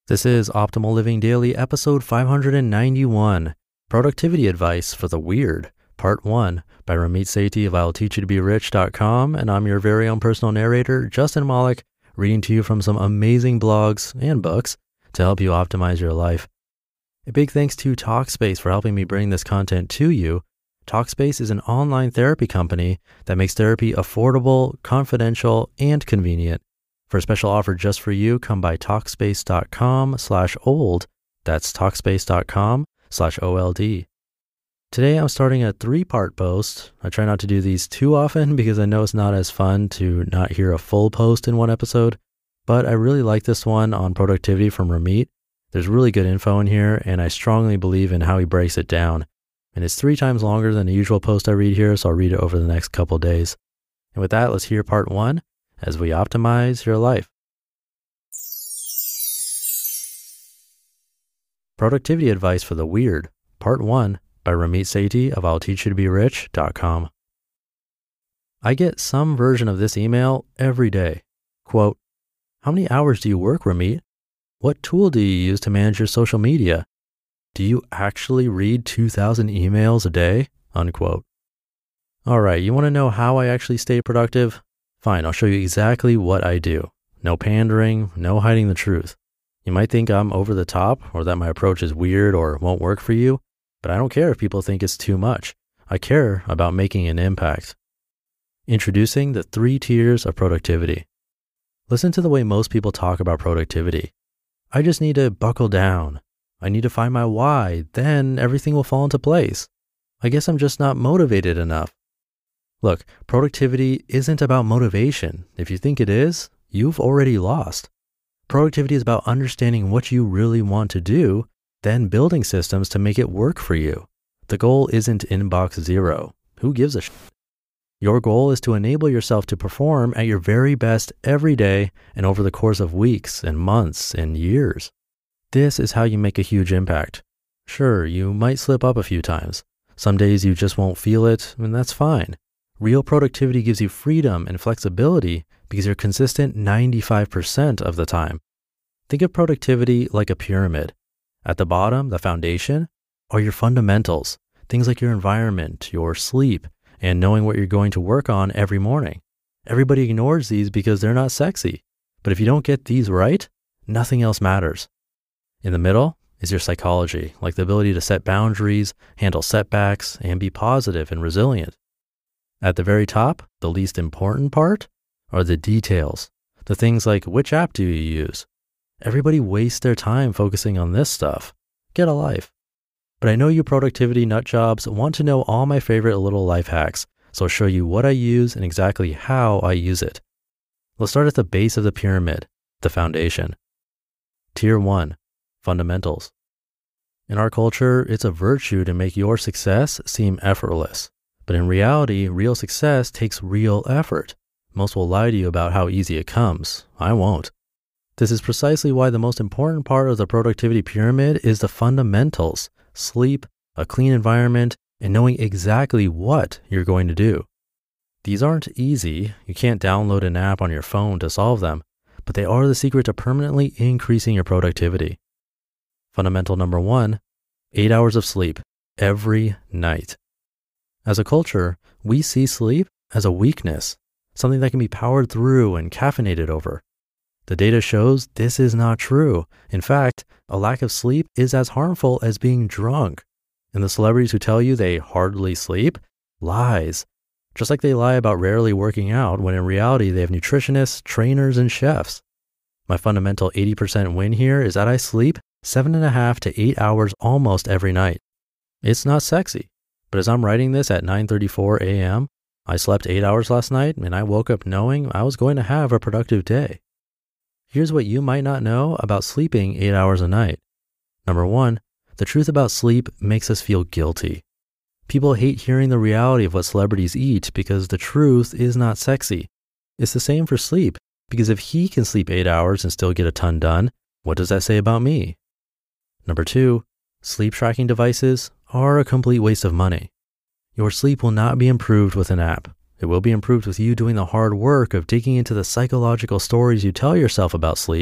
This is Optimal Living Daily, episode 591, Productivity Advice for the Weird, Part 1, by Ramit Sethi of I'llTeachYouToBeRich.com, and I'm your very own personal narrator, Justin Malik, reading to you from some amazing blogs and books to help you optimize your life. A big thanks to Talkspace for helping me bring this content to you. Talkspace is an online therapy company that makes therapy affordable, confidential, and convenient. For a special offer just for you, come by Talkspace.com/old. That's Talkspace.com/OLD. Today, I'm starting a 3-part post. I try not to do these too often because I know it's not as fun to not hear a full post in one episode, but I really like this one on productivity from Ramit. There's really good info in here, and I strongly believe in how he breaks it down. And it's 3 times longer than the usual post I read here, so I'll read it over the next couple days. And with that, let's hear part 1. As we optimize your life. Productivity Advice for the Weird, Part 1, by Ramit Sethi of I'llTeachYouToBeRich.com. I get some version of this email every day. Quote, "How many hours do you work, Ramit? What tool do you use to manage your social media? Do you actually read 2,000 emails a day?" Unquote. All right, you want to know how I actually stay productive? Fine, I'll show you exactly what I do. No pandering, no hiding the truth. You might think I'm over the top or that my approach is weird or won't work for you, but I don't care if people think it's too much. I care about making an impact. Introducing the 3 tiers of productivity. Listen to the way most people talk about productivity. I just need to buckle down. I need to find my why, then everything will fall into place. I guess I'm just not motivated enough. Look, productivity isn't about motivation. If you think it is, you've already lost. Productivity is about understanding what you really want to do, then building systems to make it work for you. The goal isn't inbox zero. Who gives a shit? Your goal is to enable yourself to perform at your very best every day and over the course of weeks and months and years. This is how you make a huge impact. Sure, you might slip up a few times. Some days you just won't feel it, and that's fine. Real productivity gives you freedom and flexibility because you're consistent 95% of the time. Think of productivity like a pyramid. At the bottom, the foundation, are your fundamentals, things like your environment, your sleep, and knowing what you're going to work on every morning. Everybody ignores these because they're not sexy. But if you don't get these right, nothing else matters. In the middle is your psychology, like the ability to set boundaries, handle setbacks, and be positive and resilient. At the very top, the least important part, are the details. The things like, which app do you use? Everybody wastes their time focusing on this stuff. Get a life. But I know you productivity nut jobs want to know all my favorite little life hacks, so I'll show you what I use and exactly how I use it. Let's start at the base of the pyramid, the foundation. Tier 1, fundamentals. In our culture, it's a virtue to make your success seem effortless. But in reality, real success takes real effort. Most will lie to you about how easy it comes. I won't. This is precisely why the most important part of the productivity pyramid is the fundamentals: sleep, a clean environment, and knowing exactly what you're going to do. These aren't easy. You can't download an app on your phone to solve them, but they are the secret to permanently increasing your productivity. Fundamental number 1, 8 hours of sleep every night. As a culture, we see sleep as a weakness, something that can be powered through and caffeinated over. The data shows this is not true. In fact, a lack of sleep is as harmful as being drunk. And the celebrities who tell you they hardly sleep, lies. Just like they lie about rarely working out when in reality they have nutritionists, trainers, and chefs. My fundamental 80% win here is that I sleep 7.5 to 8 hours almost every night. It's not sexy. But as I'm writing this at 9:34 a.m., I slept 8 hours last night and I woke up knowing I was going to have a productive day. Here's what you might not know about sleeping 8 hours a night. Number 1, the truth about sleep makes us feel guilty. People hate hearing the reality of what celebrities eat because the truth is not sexy. It's the same for sleep, because if he can sleep 8 hours and still get a ton done, what does that say about me? Number 2, sleep tracking devices are a complete waste of money. Your sleep will not be improved with an app. It will be improved with you doing the hard work of digging into the psychological stories you tell yourself about sleep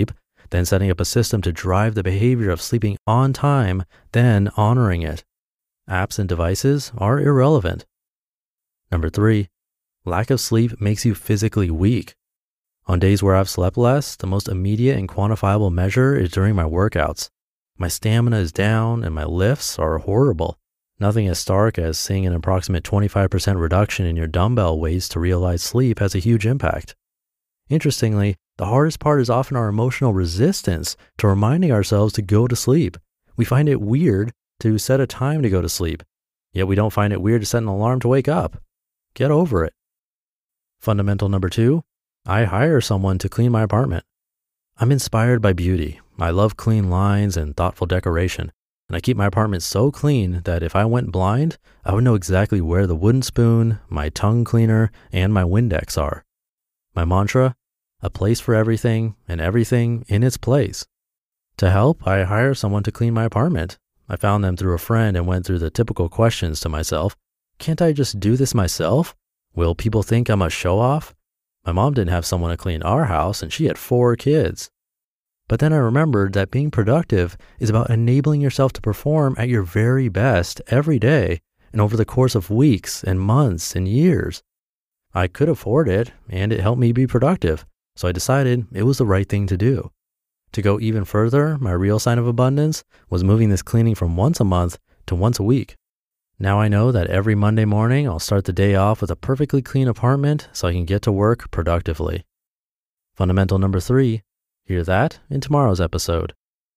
then setting up a system to drive the behavior of sleeping on time, then honoring it. Apps and devices are irrelevant. Number 3, lack of sleep makes you physically weak. On days where I've slept less, the most immediate and quantifiable measure is during my workouts. My stamina is down and my lifts are horrible. Nothing as stark as seeing an approximate 25% reduction in your dumbbell weights to realize sleep has a huge impact. Interestingly, the hardest part is often our emotional resistance to reminding ourselves to go to sleep. We find it weird to set a time to go to sleep, yet we don't find it weird to set an alarm to wake up. Get over it. Fundamental number 2, I hire someone to clean my apartment. I'm inspired by beauty. I love clean lines and thoughtful decoration, and I keep my apartment so clean that if I went blind, I would know exactly where the wooden spoon, my tongue cleaner, and my Windex are. My mantra, a place for everything and everything in its place. To help, I hire someone to clean my apartment. I found them through a friend and went through the typical questions to myself. Can't I just do this myself? Will people think I'm a show-off? My mom didn't have someone to clean our house and she had 4 kids. But then I remembered that being productive is about enabling yourself to perform at your very best every day and over the course of weeks and months and years. I could afford it and it helped me be productive, so I decided it was the right thing to do. To go even further, my real sign of abundance was moving this cleaning from once a month to once a week. Now I know that every Monday morning I'll start the day off with a perfectly clean apartment so I can get to work productively. Fundamental number 3, hear that in tomorrow's episode.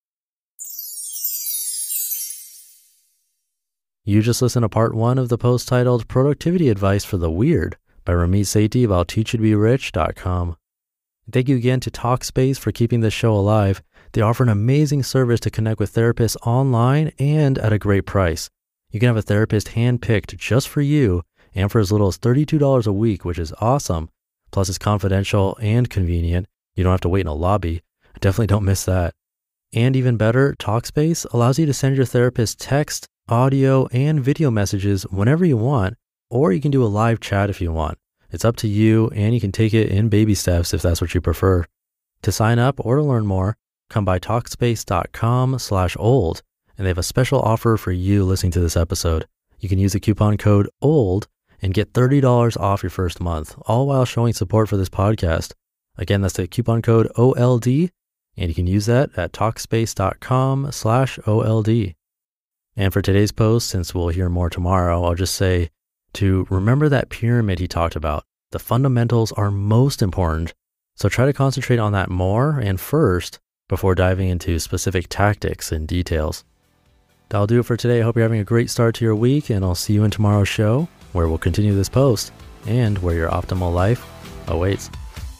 You just listened to part 1 of the post titled Productivity Advice for the Weird by Ramit Sethi of I'llTeachYouToBeRich.com. Thank you again to Talkspace for keeping this show alive. They offer an amazing service to connect with therapists online and at a great price. You can have a therapist handpicked just for you and for as little as $32 a week, which is awesome. Plus it's confidential and convenient. You don't have to wait in a lobby. Definitely don't miss that. And even better, Talkspace allows you to send your therapist text, audio, and video messages whenever you want, or you can do a live chat if you want. It's up to you, and you can take it in baby steps if that's what you prefer. To sign up or to learn more, come by Talkspace.com/old, and they have a special offer for you listening to this episode. You can use the coupon code OLD and get $30 off your first month, all while showing support for this podcast. Again, that's the coupon code OLD, and you can use that at Talkspace.com/OLD. And for today's post, since we'll hear more tomorrow, I'll just say to remember that pyramid he talked about. The fundamentals are most important, so try to concentrate on that more and first before diving into specific tactics and details. That'll do it for today. I hope you're having a great start to your week, and I'll see you in tomorrow's show where we'll continue this post and where your optimal life awaits.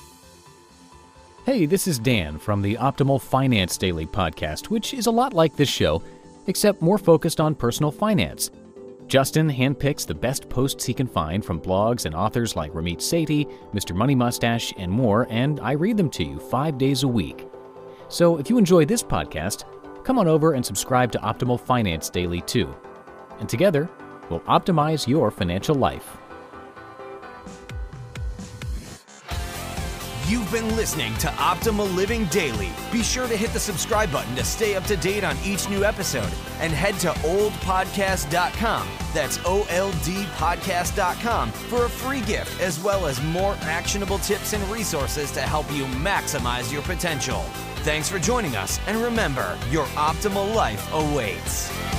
Hey, this is Dan from the Optimal Finance Daily podcast, which is a lot like this show, except more focused on personal finance. Justin handpicks the best posts he can find from blogs and authors like Ramit Sethi, Mr. Money Mustache, and more, and I read them to you 5 days a week. So if you enjoy this podcast, come on over and subscribe to Optimal Finance Daily too. And together, we'll optimize your financial life. You've been listening to Optimal Living Daily. Be sure to hit the subscribe button to stay up to date on each new episode, and head to oldpodcast.com. That's OLDpodcast.com for a free gift, as well as more actionable tips and resources to help you maximize your potential. Thanks for joining us, and remember, your optimal life awaits.